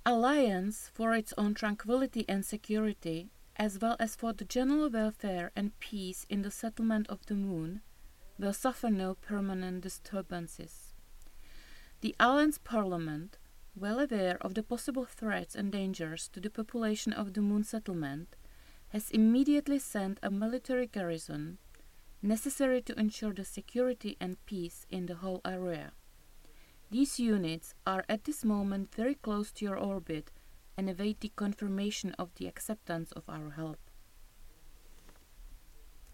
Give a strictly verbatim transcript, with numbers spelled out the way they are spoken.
Alliance, for its own tranquility and security, as well as for the general welfare and peace in the settlement of the Moon, will suffer no permanent disturbances. The Alliance Parliament, well aware of the possible threats and dangers to the population of the Moon settlement, has immediately sent a military garrison necessary to ensure the security and peace in the whole area. These units are at this moment very close to your orbit and await the confirmation of the acceptance of our help.